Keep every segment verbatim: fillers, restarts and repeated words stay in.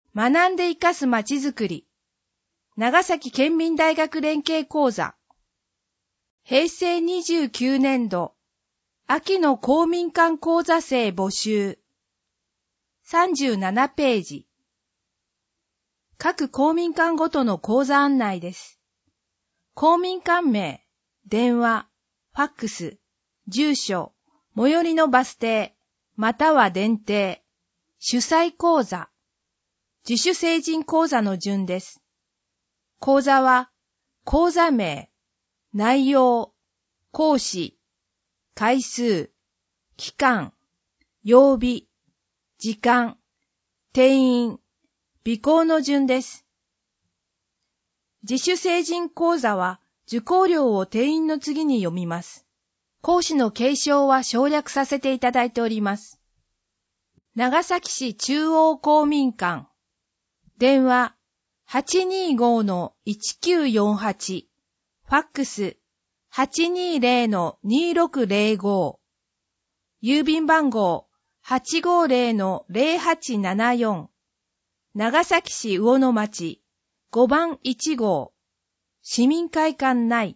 学んで生かすまちづくり。長崎県民大学連携講座。へいせいにじゅうきゅうねんど、秋の公民館講座生募集。さんじゅうななページ。各公民館ごとの講座案内です。公民館名、電話、ファックス、住所、最寄りのバス停、または電停、主催講座、自主成人講座の順です。講座は、講座名、内容、講師、回数、期間、曜日、時間、定員、備考の順です。自主成人講座は受講料を定員の次に読みます。講師の継承は省略させていただいております。長崎市中央公民館。電話 はちにーごー いちきゅうよんはち。ファックス はちにーぜろ にーろくぜろご。郵便番号 はちごーぜろ ぜろはちななよん。長崎市魚の町ごばんいちごう。市民会館内。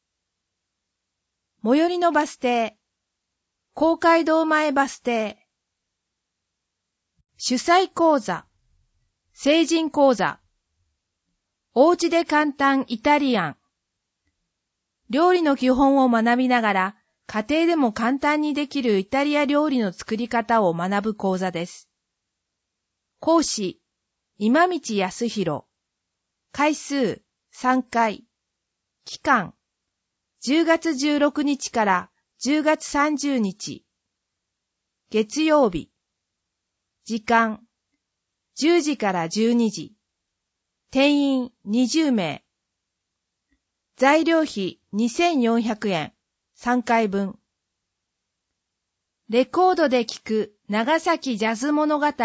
最寄りのバス停。公会堂前バス停。主催講座。成人講座。おうちで簡単イタリアン。料理の基本を学びながら、家庭でも簡単にできるイタリア料理の作り方を学ぶ講座です。講師、今道康弘。回数、さんかい。期間、じゅうがつじゅうろくにちからじゅうがつさんじゅうにち。月曜日。時間、じゅうじからじゅうにじ。定員にじゅうめい。材料費にせんよんひゃくえん。さんかいぶん。レコードで聴く長崎ジャズ物語。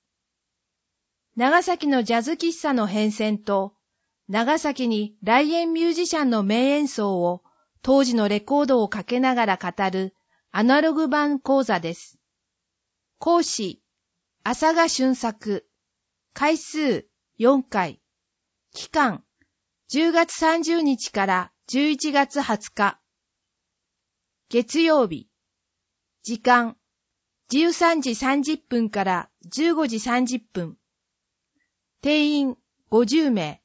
長崎のジャズ喫茶の変遷と、長崎に来園ミュージシャンの名演奏を当時のレコードをかけながら語るアナログ版講座です。講師、浅賀俊作。回数よんかい。期間、じゅうがつさんじゅうにちからじゅういちがつはつか。月曜日。時間、じゅうさんじさんじゅっぷんからじゅうごじさんじゅっぷん。定員ごじゅうめい。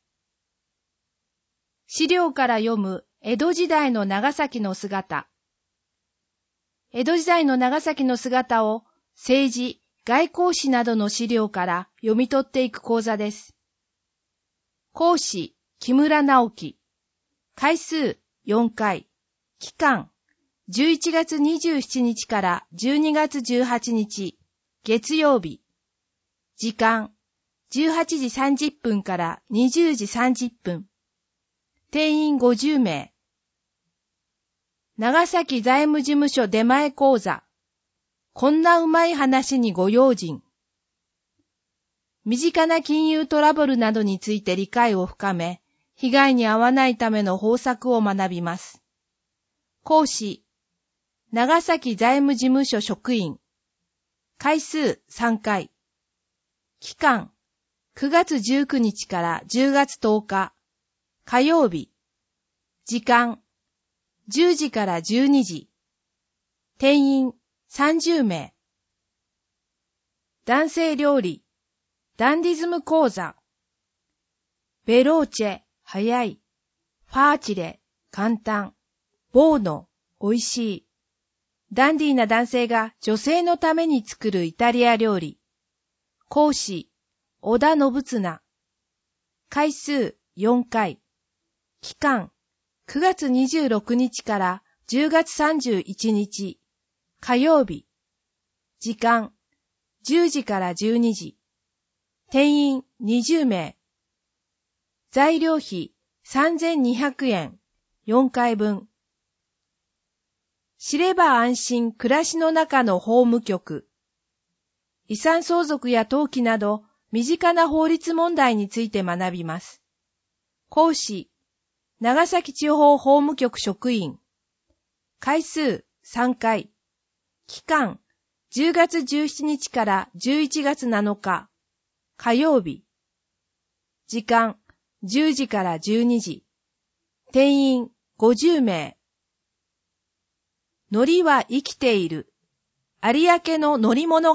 資料から読む江戸時代の長崎の姿。江戸時代の長崎の姿を政治、外交史などの資料から読み取っていく講座です。講師、木村直樹。回数よんかい。期間、じゅういちがつにじゅうしちにちからじゅうにがつじゅうはちにち。月曜日。時間、じゅうはちじさんじゅっぷんからにじゅうじさんじゅっぷん。定員ごじゅうめい。長崎財務事務所出前講座。こんなうまい話にご用心。身近な金融トラブルなどについて理解を深め、被害に遭わないための方策を学びます。講師、長崎財務事務所職員。回数さんかい。期間、くがつじゅうくにちからじゅうがつとおか。火曜日。時間、じゅうじからじゅうにじ。定員さんじゅうめい。男性料理、ダンディズム講座。ベローチェ、早い。ファーチレ、簡単。ボーノ、美味しい。ダンディーな男性が女性のために作るイタリア料理。講師、小田信綱。回数よんかい。期間、くがつにじゅうろくにちからじゅうがつさんじゅういちにち。火曜日。時間、じゅうじからじゅうにじ。定員にじゅうめい。材料費さんぜんにひゃくえん。よんかいぶん。知れば安心暮らしの中の法務局。遺産相続や登記など身近な法律問題について学びます。講師、長崎地方法務局職員。回数さんかい。期間、じゅうがつじゅうしちにちからじゅういちがつなのか。火曜日。 時間じゅうじからじゅうにじ。定員ごじゅうめい。海苔は生きている。有明の海苔物語。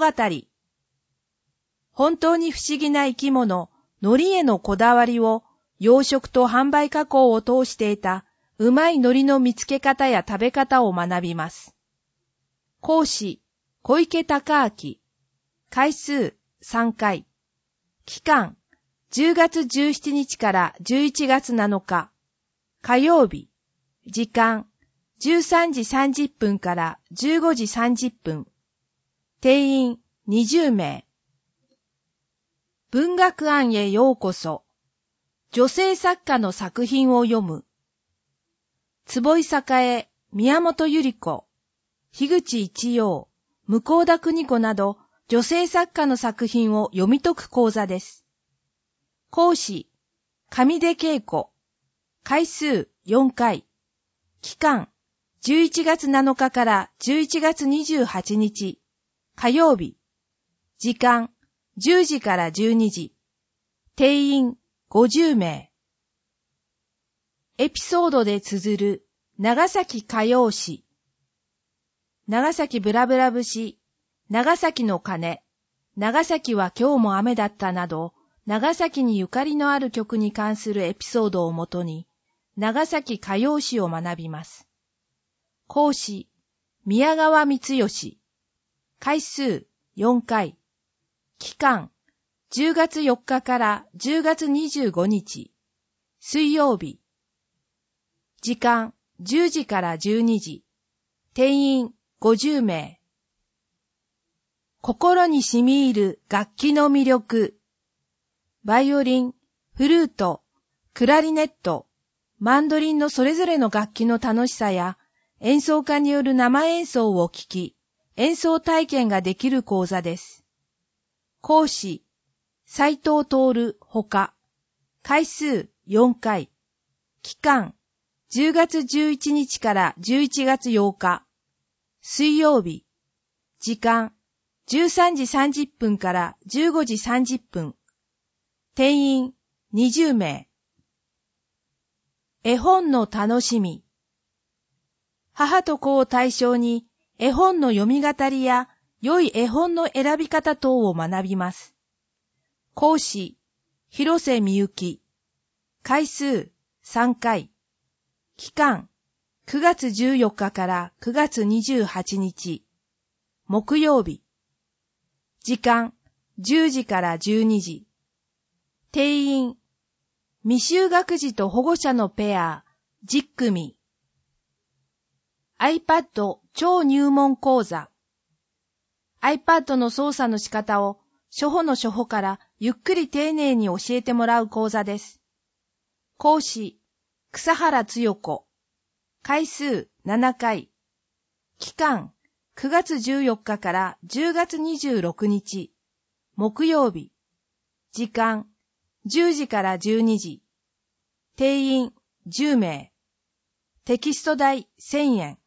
本当に不思議な生き物、海苔へのこだわりを、養殖と販売加工を通して得た、うまい海苔の見つけ方や食べ方を学びます。講師、小池隆明。回数さんかい。期間、じゅうがつじゅうしちにちからじゅういちがつなのか。火曜日。時間、じゅうさんじさんじゅっぷんからじゅうごじさんじゅっぷん。定員にじゅうめい。文学庵へようこそ。女性作家の作品を読む。坪井栄、宮本百合子、樋口一葉、向田邦子など女性作家の作品を読み解く講座です。講師、上出恵子。回数よんかい。期間、じゅういちがつなのかからじゅういちがつにじゅうはちにち。火曜日。時間、じゅうじからじゅうにじ。定員ごじゅうめい。エピソードで綴る長崎歌謡詩。長崎ブラブラ節、長崎の鐘、長崎は今日も雨だったなど、長崎にゆかりのある曲に関するエピソードをもとに、長崎歌謡詩を学びます。講師、宮川光義。回数よんかい。期間、じゅうがつよっかからじゅうがつにじゅうごにち。水曜日。時間、じゅうじからじゅうにじ。定員ごじゅうめい。心に染み入る楽器の魅力。バイオリン、フルート、クラリネット、マンドリンのそれぞれの楽器の楽しさや、演奏家による生演奏を聴き、演奏体験ができる講座です。講師、斉藤徹ほか。回数よんかい。期間、じゅうがつじゅういちにちからじゅういちがつようか。水曜日。時間、じゅうさんじさんじゅっぷんからじゅうごじさんじゅっぷん。定員にじゅうめい。絵本の楽しみ。母と子を対象に絵本の読み語りや良い絵本の選び方等を学びます。講師、広瀬みゆき。回数さんかい。期間、くがつじゅうよっかからくがつにじゅうはちにち。木曜日。時間、じゅうじからじゅうにじ。定員、未就学児と保護者のペア、じゅっくみ。iPad 超入門講座。iPad の操作の仕方を初歩の初歩からゆっくり丁寧に教えてもらう講座です。講師、草原つよ子。回数ななかい。期間、くがつじゅうよっかからじゅうがつにじゅうろくにち。木曜日。時間、じゅうじからじゅうにじ。定員じゅうめい。テキスト代せんえん。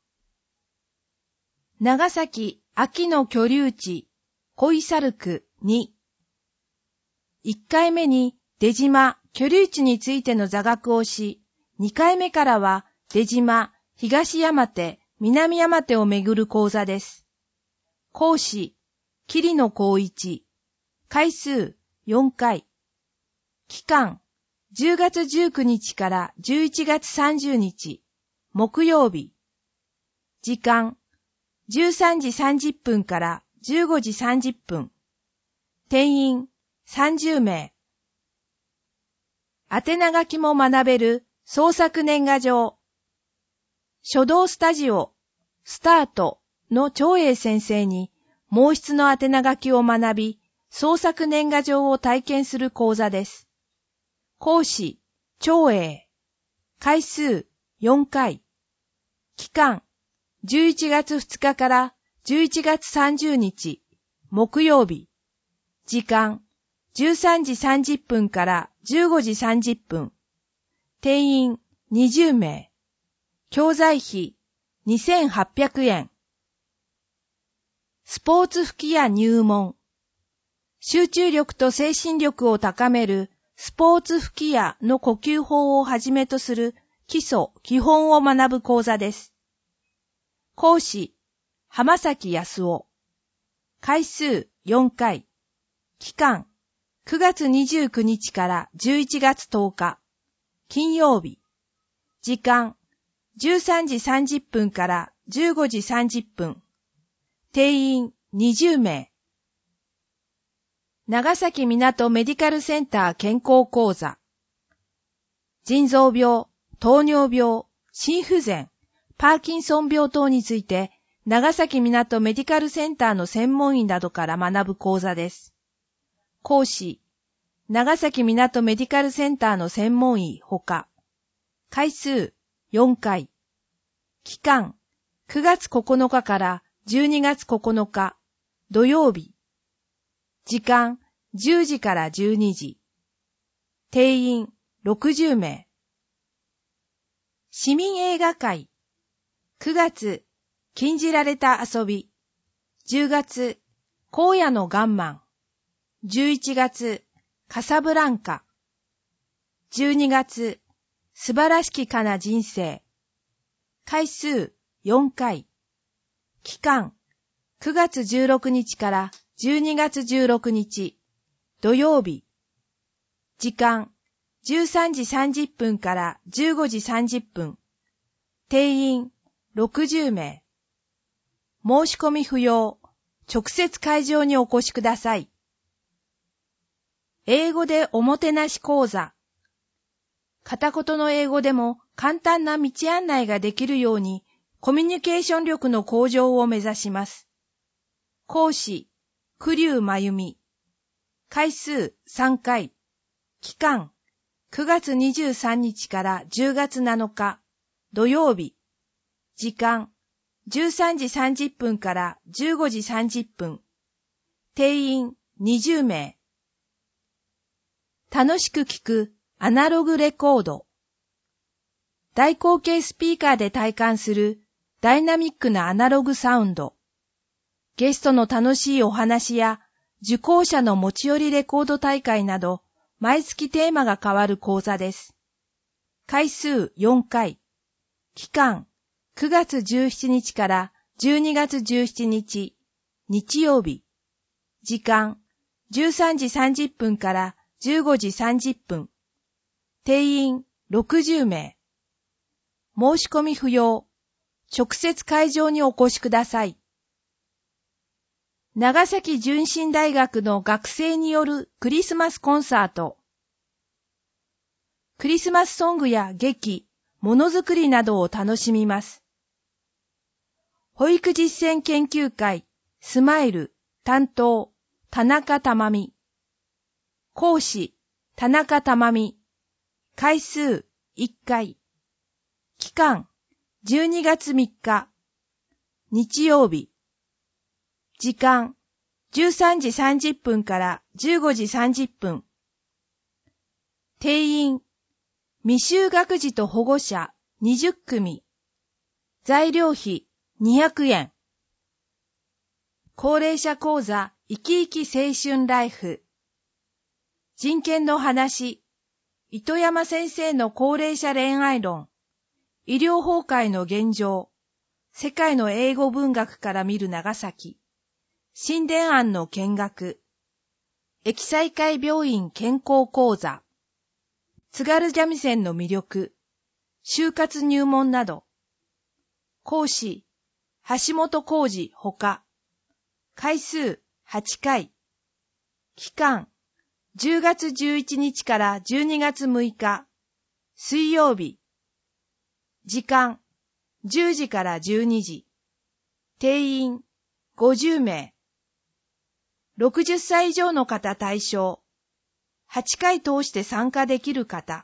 長崎秋の居留地、恋猿区に。いっかいめに出島居留地についての座学をし、にかいめからは出島、東山手、南山手をめぐる講座です。講師、桐野光一。回数よんかい。期間、じゅうがつじゅうくにちからじゅういちがつさんじゅうにち。木曜日。時間、じゅうさんじさんじゅっぷんからじゅうごじさんじゅっぷん。定員さんじゅうめい。宛名書きも学べる創作年賀状。書道スタジオ、スタートの長英先生に毛筆の宛名書きを学び、創作年賀状を体験する講座です。講師、長英。回数よんかい。期間、じゅういちがつふつかからじゅういちがつさんじゅうにち、木曜日。時間、じゅうさんじさんじゅっぷんからじゅうごじさんじゅっぷん。定員にじゅうめい。教材費にせんはっぴゃくえん。スポーツ吹き矢入門。集中力と精神力を高めるスポーツ吹き矢の呼吸法をはじめとする基礎、基本を学ぶ講座です。講師、浜崎康夫。回数よんかい。期間、くがつにじゅうくにちからじゅういちがつとおか。金曜日。時間、じゅうさんじさんじゅっぷんからじゅうごじさんじゅっぷん。定員にじゅうめい。長崎港メディカルセンター健康講座。腎臓病、糖尿病、心不全、パーキンソン病等について、長崎港メディカルセンターの専門医などから学ぶ講座です。講師、長崎港メディカルセンターの専門医ほか。回数よんかい。期間、くがつここのかからじゅうにがつここのか、土曜日。時間、じゅうじからじゅうにじ。定員、ろくじゅうめい。市民映画会。くがつ、禁じられた遊び。じゅうがつ、荒野のガンマン。じゅういちがつ、カサブランカ。じゅうにがつ、素晴らしきかな人生。回数よんかい。期間、くがつじゅうろくにちからじゅうにがつじゅうろくにち。土曜日。時間、じゅうさんじさんじゅっぷんからじゅうごじさんじゅっぷん。定員、ろくじゅうめい。申し込み不要。直接会場にお越しください。英語でおもてなし講座。片言の英語でも簡単な道案内ができるように、コミュニケーション力の向上を目指します。講師、栗生真由美。回数さんかい。期間、くがつにじゅうさんにちからじゅうがつなのか、土曜日。時間、じゅうさんじさんじゅっぷんからじゅうごじさんじゅっぷん。定員にじゅうめい。楽しく聞くアナログレコード。大口径スピーカーで体感するダイナミックなアナログサウンド。ゲストの楽しいお話や受講者の持ち寄りレコード大会など毎月テーマが変わる講座です。回数よんかい。期間くがつじゅうしちにちからじゅうにがつじゅうしちにち、日曜日。時間じゅうさんじさんじゅっぷんからじゅうごじさんじゅっぷん。定員ろくじゅうめい。申し込み不要。直接会場にお越しください。長崎純心大学の学生によるクリスマスコンサート。クリスマスソングや劇、ものづくりなどを楽しみます。保育実践研究会、スマイル、担当、田中珠美。講師、田中珠美。回数いっかい。期間、じゅうにがつみっか。日曜日。時間、じゅうさんじさんじゅっぷんからじゅうごじさんじゅっぷん。定員、未就学児と保護者にじゅっくみ。材料費にひゃくえん。高齢者講座生き生き青春ライフ。人権の話。糸山先生の高齢者恋愛論。医療崩壊の現状。世界の英語文学から見る長崎。神殿庵の見学。駅西会病院健康講座。津軽三味線の魅力。就活入門など。講師、橋本浩二ほか。回数はちかい。期間、じゅうがつじゅういちにちからじゅうにがつむいか。水曜日。時間、じゅうじからじゅうにじ。定員、ごじゅうめい。ろくじゅっさい以上の方対象。はちかい通して参加できる方。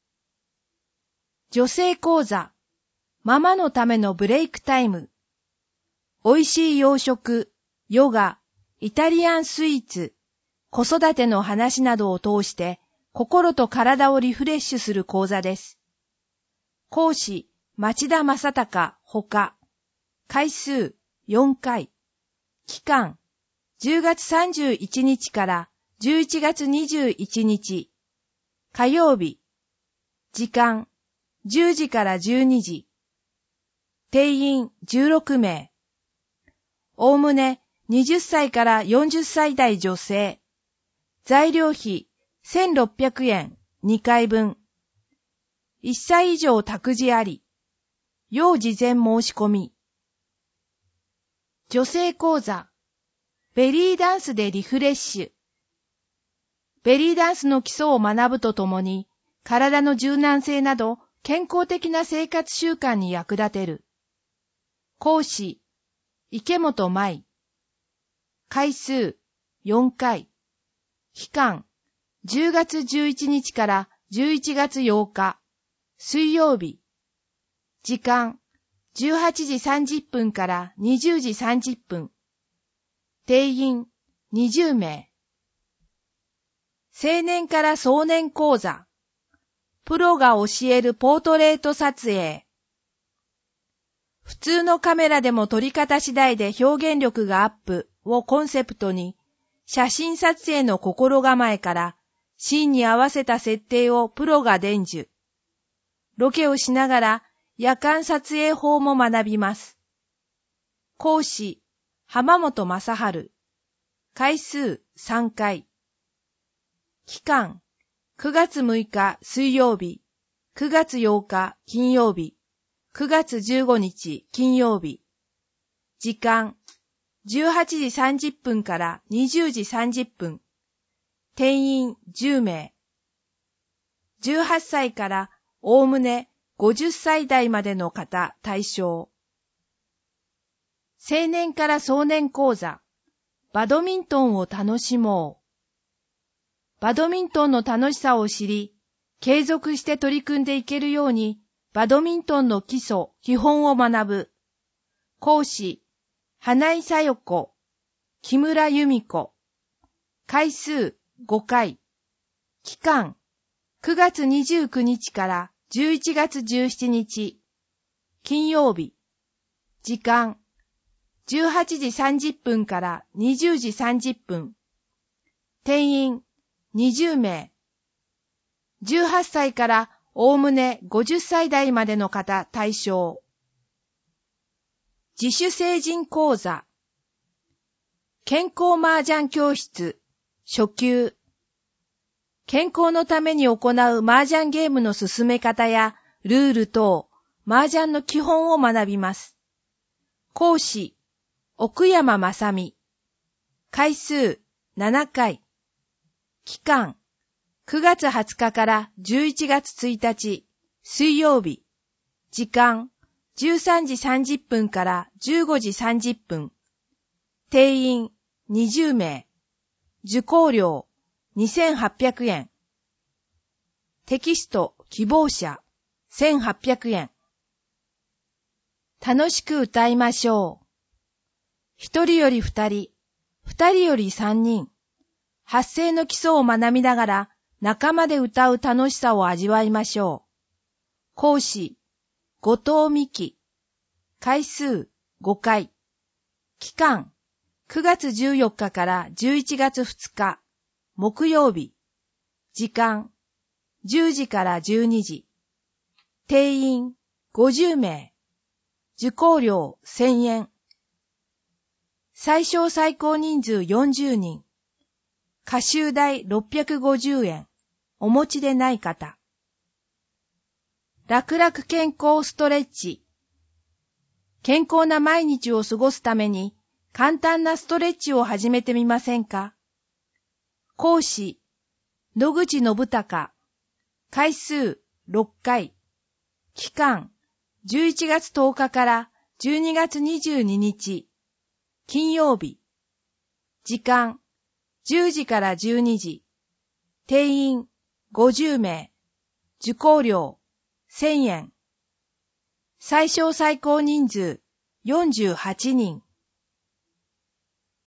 女性講座。ママのためのブレイクタイム。美味しい洋食、ヨガ、イタリアンスイーツ、子育ての話などを通して心と体をリフレッシュする講座です。講師、町田正隆ほか。回数よんかい。期間、じゅうがつさんじゅういちにちからじゅういちがつにじゅういちにち。 火曜日。時間、じゅうじからじゅうにじ。定員じゅうろくめい。おおむねはたちからよんじゅっさい代女性。材料費せんろっぴゃくえんにかいぶん。いっさい以上託児あり。要事前申し込み。女性講座。ベリーダンスでリフレッシュ。ベリーダンスの基礎を学ぶとともに、体の柔軟性など健康的な生活習慣に役立てる。講師、池本舞。回数、よんかい。期間、じゅうがつじゅういちにちからじゅういちがつようか。水曜日。時間、じゅうはちじさんじゅっぷんからにじゅうじさんじゅっぷん。定員、にじゅうめい。青年から壮年講座。プロが教えるポートレート撮影。普通のカメラでも撮り方次第で表現力がアップをコンセプトに、写真撮影の心構えからシーンに合わせた設定をプロが伝授。ロケをしながら夜間撮影法も学びます。講師、浜本正春。回数さんかい。期間、くがつむいか水曜日、くがつようか金曜日、くがつじゅうごにち金曜日。時間、じゅうはちじさんじゅっぷんからにじゅうじさんじゅっぷん。定員じゅうめい。じゅうはっさいからおおむねごじゅっさい代までの方対象。青年から壮年講座。バドミントンを楽しもう。バドミントンの楽しさを知り、継続して取り組んでいけるように、バドミントンの基礎、基本を学ぶ。講師、花井小夜子、木村由美子。回数ごかい。期間、くがつにじゅうくにちからじゅういちがつじゅうしちにち。金曜日。時間、じゅうはちじさんじゅっぷんからにじゅうじさんじゅっぷん。定員、にじゅうめい。じゅうはっさいからおおむねごじゅっさい代までの方対象。自主成人講座。健康麻雀教室、初級。健康のために行う麻雀ゲームの進め方やルール等、麻雀の基本を学びます。講師、奥山正美。回数ななかい。期間、くがつはつかからじゅういちがつついたち、水曜日。時間、じゅうさんじさんじゅっぷんからじゅうごじさんじゅっぷん。定員、にじゅうめい。受講料、にせんはっぴゃくえん。テキスト、希望者、せんはっぴゃくえん。楽しく歌いましょう。一人より二人、二人より三人。発声の基礎を学びながら仲間で歌う楽しさを味わいましょう。講師、後藤美希。回数ごかい。期間、くがつじゅうよっかからじゅういちがつふつか、木曜日。時間、じゅうじからじゅうにじ。定員ごじゅうめい。受講料せんえん。最小最高人数よんじゅうにん。歌集代ろっぴゃくごじゅうえん。お持ちでない方。楽々健康ストレッチ。健康な毎日を過ごすために簡単なストレッチを始めてみませんか？講師、野口信孝。回数ろっかい。期間、じゅういちがつとおかからじゅうにがつにじゅうににち。金曜日。時間、じゅうじからじゅうにじ。定員ごじゅうめい。受講料せんえん。最小最高人数よんじゅうはちにん。